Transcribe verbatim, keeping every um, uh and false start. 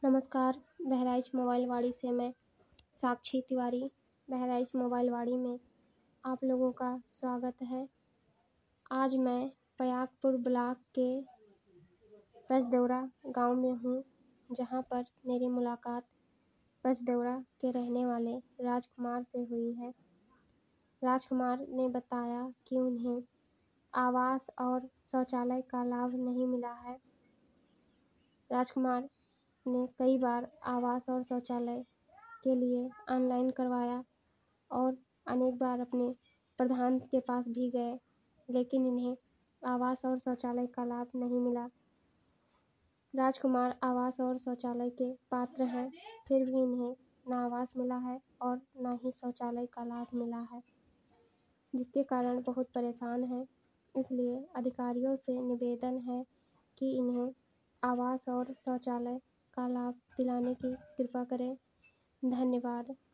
नमस्कार, बहराइच मोबाइल वाड़ी से मैं साक्षी तिवारी बहराइच मोबाइल वाड़ी में आप लोगों का स्वागत है। आज मैं पयागपुर ब्लॉक के पचदेवरा गांव में हूं, जहां पर मेरी मुलाकात पचदेवरा के रहने वाले राजकुमार से हुई है। राजकुमार ने बताया कि उन्हें आवास और शौचालय का लाभ नहीं मिला है। राजकुमार ने कई बार आवास और शौचालय के लिए ऑनलाइन करवाया और अनेक बार अपने प्रधान के पास भी गए, लेकिन इन्हें आवास और शौचालय का लाभ नहीं मिला। राजकुमार आवास और शौचालय के पात्र हैं, फिर भी इन्हें ना आवास मिला है और ना ही शौचालय का लाभ मिला है, जिसके कारण बहुत परेशान हैं। इसलिए अधिकारियों से निवेदन है कि इन्हें आवास और शौचालय का लाभ दिलाने की कृपा करें। धन्यवाद।